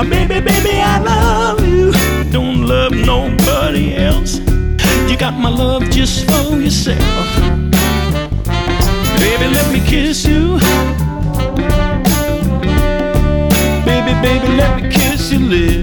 Baby, baby, I love you. Don't love nobody else. You got my love just for yourself. Baby, let me kiss you. Baby, baby, let me kiss your lips.